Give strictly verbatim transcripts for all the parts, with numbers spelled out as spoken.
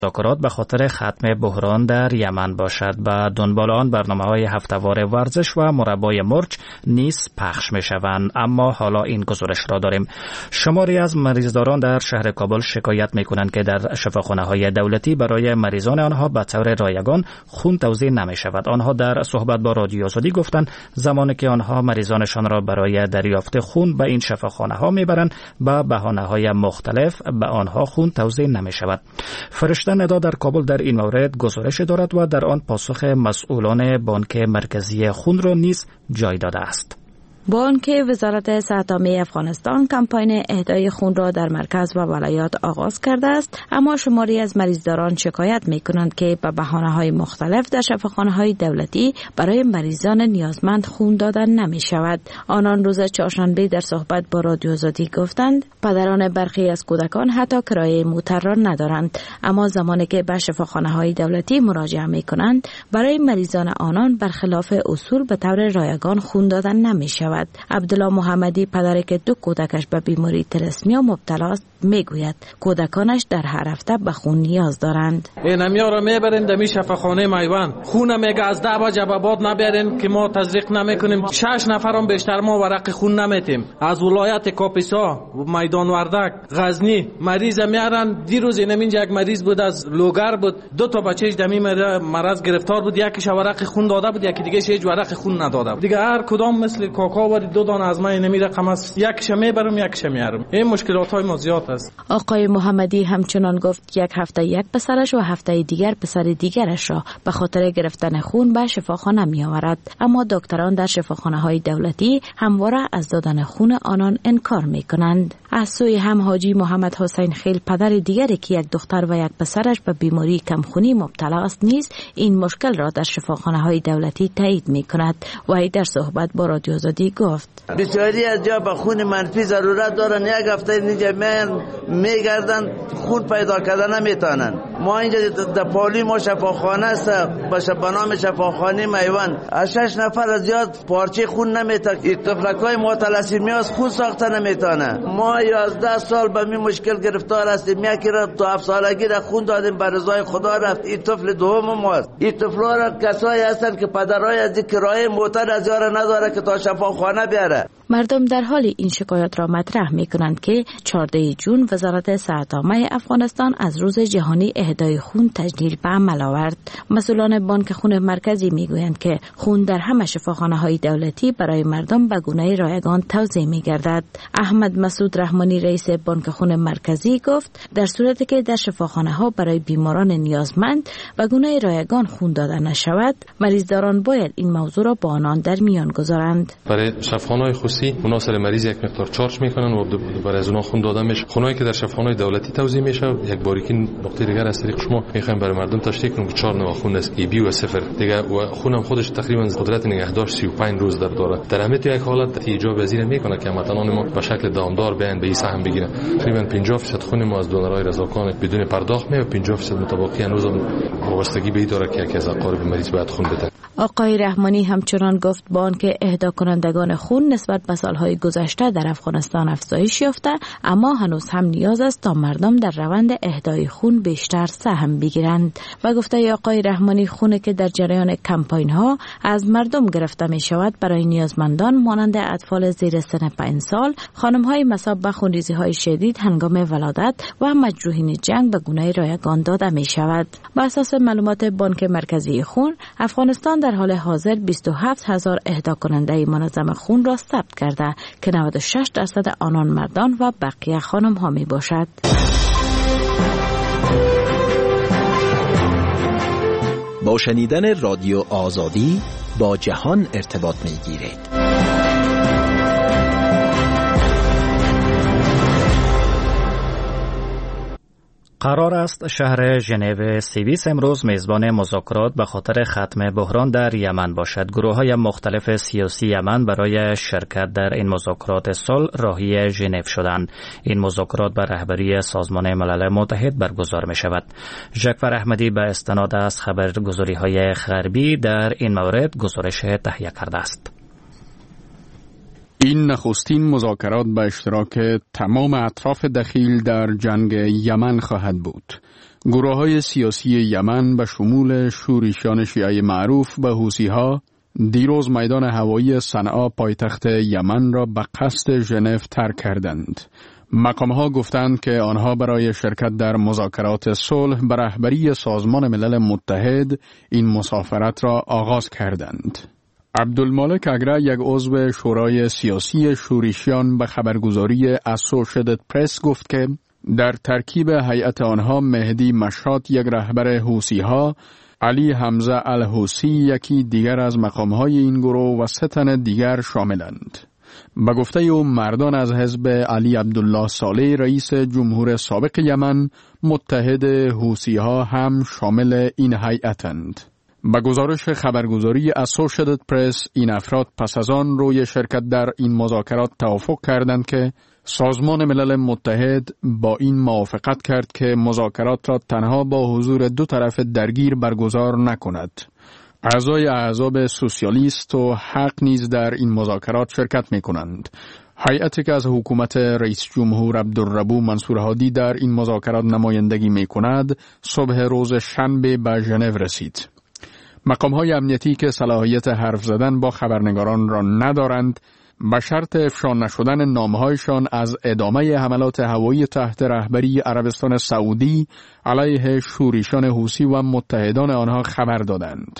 مذاکرات به خاطر ختم بحران در یمن باشد. به دنبال آن برنامه‌های هفته‌وار ورزش و مربای مرچ نیز پخش می‌شوند. اما حالا این گزارش را داریم. شماری از مریضداران در شهر کابل شکایت می‌کنند که در شفاخانه‌های دولتی برای مریضان آنها به طور رایگان خون توزیع نمی‌شود. آنها در صحبت با رادیو آزادی گفتند زمانی که آنها مریضانشان را برای دریافت خون به این شفاخانه‌ها می‌برند به بهانه‌های مختلف به آنها خون توزیع نمی‌شود. فرشته ندا در کابل در این مورد گزارش دارد و در آن پاسخ مسئولان بانک مرکزی خون را نیز جای داده است. بانک وزارت صحت عامه افغانستان کمپاین اهدای خون را در مرکز و ولایات آغاز کرده است، اما شماری از مریضداران شکایت می‌کنند که به بهانه‌های مختلف در شفاخانه‌های دولتی برای مریضان نیازمند خون دادن نمی‌شود. آنان روز چهارشنبه در صحبت با رادیو آزادی گفتند پدران برخی از کودکان حتی کرایه موتر را ندارند، اما زمانی که به شفاخانه‌های دولتی مراجعه می‌کنند برای مریضان آنان برخلاف اصول به طور رایگان خون دادن نمی‌شود. عبدالله محمدی پدری که دو کودکش به بیماری تلسمیا مبتلا است میگوید کودکانش در هر هفته به خون نیاز دارند. اینمیا را میبرند در شفاخانه میوان، خون میگه از ده بجه به بعد نبرین که ما تزریق نمیکنیم. شش نفرم بیشتر ما ورق خون نمیتیم. از ولایت کاپیسا، میدان وردک، غزنی مریض میارن. دیروز اینم اینجا یک مریض بود از لوگر بود، دو تا بچه‌اش دمی مرض گرفتار بود، یکیش ورق خون داده بود، یکی دیگه هیچ ورق خون نداده بود. دیگه هر کدام مثل کاکا و دو دانه از من نمی رقم است، یکیش میبرم یکیش میارم. این مشکلات های ما زیاد است. آقای محمدی همچنان گفت یک هفته یک پسرش و هفته دیگر پسر دیگرش را به خاطر گرفتن خون به شفاخانه می آورد، اما دکتران در شفاخانه های دولتی همواره از دادن خون آنان انکار می کنند. از سوی هم حاجی محمد حسین خیل پدر دیگری که یک دختر و یک پسرش به بیماری کمخونی مبتلا است نیز این مشکل را در شفاخانه های دولتی تایید می کند و ای در صحبت با رادیو آزادی گفت بسیاری از جا به خون منفی ضرورت دارن، یک هفته اینجا میان میگردن خون پیدا کردن نمیتونن. ما اینجا در پالی ما شفاخانه است باشه به نام شفاخانه میوان، از شش نفر از زیاد پارچه خون نمیتونه. این طفلکای متلسمی از خون ساخته نمیتونه. ما یازده سال به می مشکل گرفتار هستیم. یکی را تو هفت سالگی را خون دادیم به رضای خدا رفت. این طفل دوم ماست. این طفلا را کسایی هستن که پدرای از کرایه موتر از یار نداره که تا شفاخانه بیاره. مردم در حال این شکایت را مطرح می کنند که چهاردهم جون وزارت صحت عامه افغانستان از روز جهانی اهدای خون تجلیل به عمل آورد. مسئولان بانک خون مرکزی می گویند که خون در همه شفاخانه های دولتی برای مردم به گونه رایگان توزیع می گردد. احمد مسعود رحمانی رئیس بانک خون مرکزی گفت در صورتی که در شفاخانه ها برای بیماران نیازمند به گونه رایگان خون داده نشود، مریضداران باید این موضوع را با آنان در میان گذارند. برای شفاخانه‌های خصوصی اونا سر مریض یک مقدار چارج میکنن و برای از اونها خون داده میشه. خونایی که در شفاخانه‌های دولتی توزیع میشه یک باریکی نقطه دیگر از طریق شما میخوایم برای مردم تشریح کنیم که چهار نوع خون است، ای بی و صفر دیگه، و خونم خودش تقریبا قدرت نگهداشت سی و پنج روز در داره. در همه تو یک حالت ایجاب پذیر میکنه که هموطنان ما به شکل دامدار بیان به این سهم بگیرن. تقریبا پنجاه درصد خون ما از دونرای رضاکان بدون پرداخت میاد، پنجاه درصد متبقی هنوز وابستگی به این داره که یکی از اقارب مریض باید خون بده. آقای رحمانی همچنان گفت بانک اهدا کنندگان خون نسبت به سالهای گذشته در افغانستان افزایش یافته، اما هنوز هم نیاز است تا مردم در روند اهدای خون بیشتر سهم بگیرند. و گفته آقای رحمانی خونی که در جریان کمپاین ها از مردم گرفته می شود برای نیازمندان مانند اطفال زیر سن پنج سال، خانم های مصاب به خونریزی های شدید هنگام ولادت و مجروحین جنگ به گونه رایگان داده می شود. بر اساس معلومات بانک مرکزی خون، افغانستان در حال حاضر بیست و هفت هزار اهدا کننده منظم خون را ثبت کرده که نود و شش درصد آنان مردان و بقیه خانم ها می باشد. با شنیدن رادیو آزادی با جهان ارتباط می گیرید. قرار است شهر ژنو سوئیس امروز میزبان مذاکرات به خاطر ختم بحران در یمن باشد. گروه‌های مختلف سیاسی یمن برای شرکت در این مذاکرات صلح راهی ژنو شدند. این مذاکرات به رهبری سازمان ملل متحد برگزار می شود. ژکفر احمدی به استناد از خبرگزاری‌های غربی در این مورد گزارش تهیه کرده است. این نخستین مذاکرات به اشتراک تمام اطراف دخیل در جنگ یمن خواهد بود. گروه‌های سیاسی یمن به شمول شورشیان شیعه معروف به حوثی‌ها دیروز میدان هوایی صنعا پایتخت یمن را به قصد ژنو ترک کردند. مقام‌ها گفتند که آنها برای شرکت در مذاکرات صلح به رهبری سازمان ملل متحد این مسافرت را آغاز کردند. عبدالمالک اگره، یک عضو شورای سیاسی شورشیان، به خبرگزاری اسوشیتد پرس گفت که در ترکیب هیئت آنها مهدی مشهاد، یک رهبر حوثی‌ها، علی حمزه الحوثی یکی دیگر از مقام‌های این گروه و سه تن دیگر شاملند. به گفته او مردان از حزب علی عبدالله صالح رئیس جمهور سابق یمن متحد حوثی‌ها هم شامل این هیئتند. به گزارش خبرگزاری اسوشیتد پرس، این افراد پس از آن روی شرکت در این مذاکرات توافق کردند که سازمان ملل متحد با این موافقت کرد که مذاکرات را تنها با حضور دو طرف درگیر برگزار نکند. اعضای احزاب سوسیالیست و حق نیز در این مذاکرات شرکت می کنند. هیئتی که از حکومت رئیس جمهور عبدالربو منصور هادی در این مذاکرات نمایندگی می کند، صبح روز شنبه به ژنو رسید. مقام‌های امنیتی که صلاحیت حرف زدن با خبرنگاران را ندارند، به شرط افشا نشدن نامهایشان از ادامه حملات هوایی تحت رهبری عربستان سعودی علیه شورشیان حوثی و متحدان آنها خبر دادند.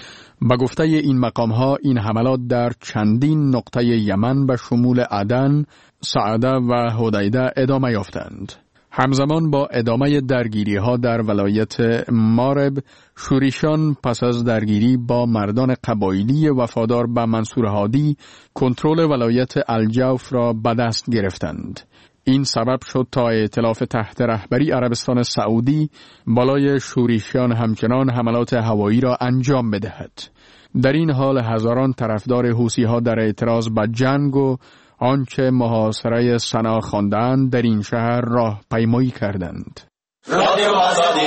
به گفته این مقام‌ها، این حملات در چندین نقطه یمن به شمول عدن، سعده و حدیده ادامه یافتند. همزمان با ادامه درگیری ها در ولایت مارب، شورشیان پس از درگیری با مردان قبایلی وفادار به منصور هادی کنترل ولایت الجوف را به دست گرفتند. این سبب شد تا ائتلاف تحت رهبری عربستان سعودی بالای شورشیان همچنان حملات هوایی را انجام بدهد. در این حال هزاران طرفدار حوثی ها در اعتراض به جنگ و آنچه محاصره صنعا خواندند در این شهر راه پیمایی کردند. رادیو آزادی.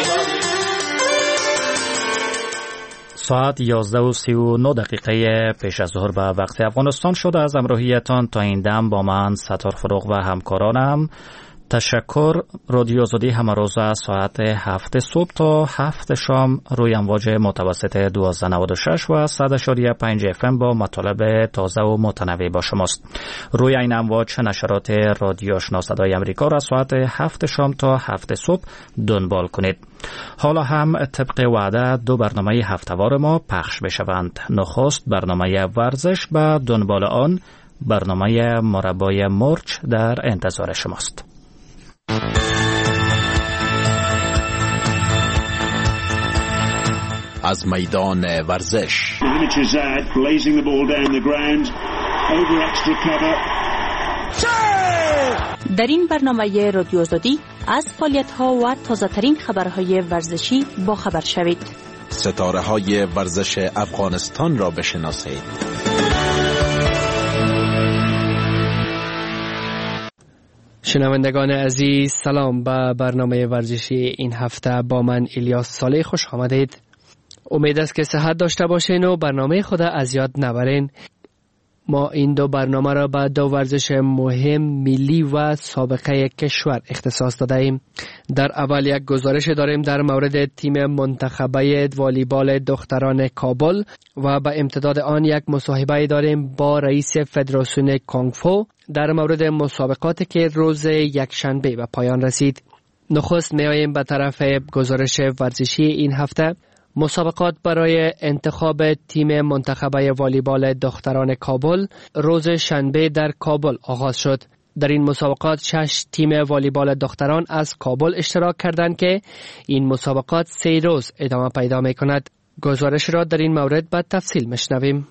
ساعت یازده و سی و نه دقیقه پیش از ظهر به وقت افغانستان شده. از همراهیتان تا این دم با من ستار فروغ و همکارانم تشکر. رادیو آزادی همه روز ساعت هفت صبح تا هفت شام روی امواج متوسط دوازده نود و شش و صد اشاری پنج اف ام با مطالب تازه و متنوع با شماست. روی این امواج نشرات رادیو آشنا صدای امریکا را ساعت هفت شام تا هفت صبح دنبال کنید. حالا هم طبق وعده دو برنامه هفته‌وار ما پخش بشوند. نخست برنامه ورزش، به دنبال آن برنامه مربای مرچ در انتظار شماست. از میدان ورزش در این برنامه رادیو آزادی از فعالیت‌ها و تازه‌ترین خبرهای ورزشی با خبر شوید. ستاره‌های ورزش افغانستان را بشناسید. شنوندگان عزیز، سلام. به برنامه ورزشی این هفته با من الیاس صالح خوش آمدید. امید است که صحت داشته باشین و برنامه خود از یاد نبرین. ما این دو برنامه را به دو ورزش مهم ملی و سابقه کشور اختصاص داده ایم. در اول یک گزارش داریم در مورد تیم منتخبه والیبال دختران کابل و به امتداد آن یک مصاحبه داریم با رئیس فدراسیون کونگ فو در مورد مسابقاتی که روز یکشنبه به پایان رسید. نخست میاییم به طرف گزارش ورزشی این هفته. مسابقات برای انتخاب تیم منتخبه والیبال دختران کابل روز شنبه در کابل آغاز شد. در این مسابقات شش تیم والیبال دختران از کابل اشتراک کردند که این مسابقات سه روز ادامه پیدا می کند. گزارش را در این مورد به تفصیل مشنویم.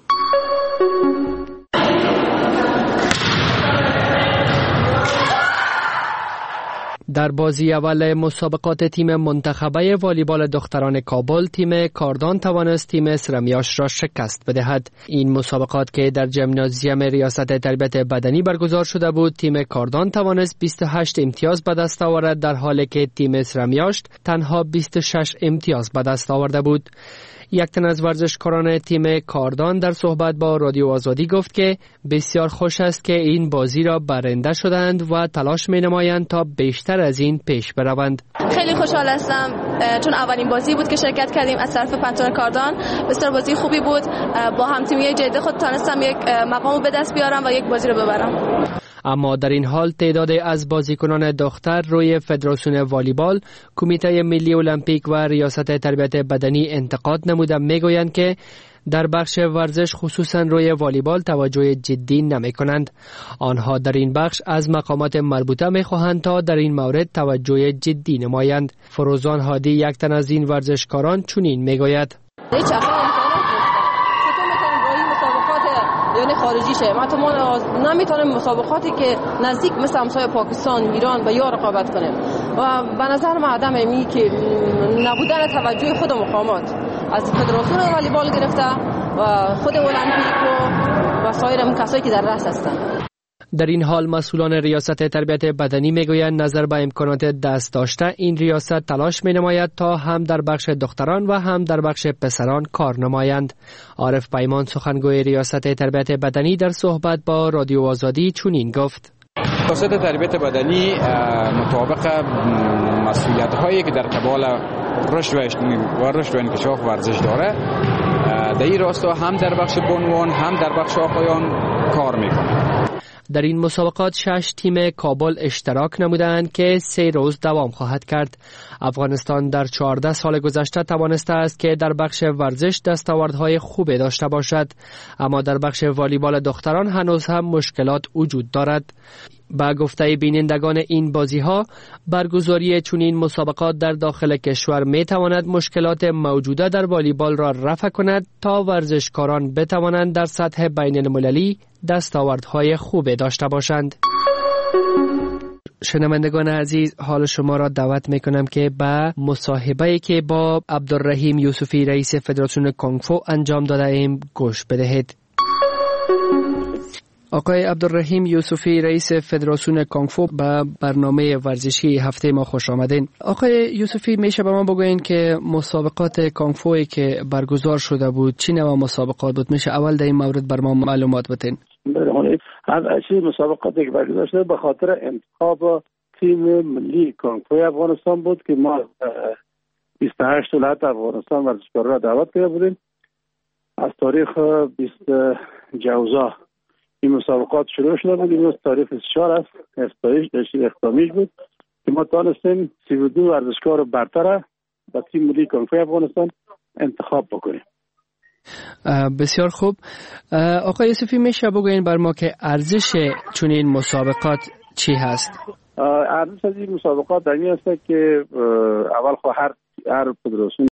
در بازی اول مسابقات تیم منتخبه والیبال دختران کابل، تیم کاردان توانست تیم اسرمیاش را شکست بدهد. این مسابقات که در ژیمنازیوم ریاست تربیت بدنی برگزار شده بود، تیم کاردان توانست بیست و هشت امتیاز به دست آورد، در حالی که تیم اسرمیاش تنها بیست و شش امتیاز به دست آورده بود. یک تن از ورزشکاران تیم کاردان در صحبت با رادیو آزادی گفت که بسیار خوش است که این بازی را برنده شدند و تلاش می نمایند تا بیشتر از این پیش بروند. خیلی خوشحال هستم چون اولین بازی بود که شرکت کردیم از طرف پنتون کاردان. بسیار بازی خوبی بود. با هم‌تیمی جدی خود تونستم یک مقام به دست بیارم و یک بازی رو ببرم. اما در این حال تعداد از بازیکنان دختر روی فدراسیون والیبال، کمیته ملی المپیک و ریاست تربیت بدنی انتقاد نموده میگویند که در بخش ورزش خصوصا روی والیبال توجه جدی نمی کنند. آنها در این بخش از مقامات مربوطه می خواهند تا در این مورد توجه جدی نمایند. فروزان هادی یک تن از این ورزشکاران چنین می گوید. یعنی خارجی شه ما تو ما نمیتونیم مسابقاتی که نزدیک مثل همسایه پاکستان، ایران و یا رقابت کنیم و به نظر من عدم می که نبودن توجه خود مقامات از فدراسیون والیبال گرفته و خود المپیک و سایر کسایی که در رأس هستند. در این حال مسئولان ریاست تربیت بدنی میگویند نظر به امکانات دست داشته این ریاست تلاش می نماید تا هم در بخش دختران و هم در بخش پسران کار نمایند. عارف پیمان سخنگوی ریاست تربیت بدنی در صحبت با رادیو آزادی چنین گفت. ریاست تربیت بدنی مطابق مسئولیت هایی که در قبال رشد و رشد و انکشاف ورزش داره، در این راستا هم در بخش بانوان هم در بخش آقایان کار میکنه. در این مسابقات شش تیم کابل اشتراک نمودند که سه روز دوام خواهد کرد. افغانستان در چهارده سال گذشته توانسته است که در بخش ورزش دستاوردهای خوبی داشته باشد، اما در بخش والیبال دختران هنوز هم مشکلات وجود دارد. با گفته بینندگان این بازی ها، برگزاری چنین مسابقات در داخل کشور می تواند مشکلات موجوده در والیبال را رفع کند تا ورزشکاران بتوانند در سطح بین المللی دستاوردهای خوبی داشته باشند. شنوندگان عزیز، حال شما را دعوت می کنم که به مصاحبه‌ای که با عبدالرحیم یوسفی رئیس فدراسیون کنگ فو انجام داده ایم گوش بدهید. آقای عبدالرحیم یوسفی رئیس فدراسیون کنگ فو به برنامه ورزشی هفته ما خوش آمدین. آقای یوسفی، میشه به ما بگوین که مسابقات کنگ فویی که برگزار شده بود چی نوع مسابقات بود؟ میشه اول در این مورد بر ما معلومات بدین؟ از چیز مسابقاتی که برگزار شده به خاطر انتخاب تیم ملی کنگ فوی افغانستان بود که ما بیست و هشت ولایت افغانستان ورزشکاران را دعوت کرده بودیم. از تاریخ بیست جوزا این مسابقات شروع شده بود. این تاریخ چهار است استایش داشتی اختامیش بود که ما تانستیم سی و دو ورزشکار برتر با تیم ملی کنگ فو افغانستان انتخاب بکنیم. بسیار خوب. آقای یوسفی، میشه بگوین بر ما که ارزش چنین مسابقات چی هست؟ ارزش از این مسابقات در این است که اول خو هر هر فدراسیون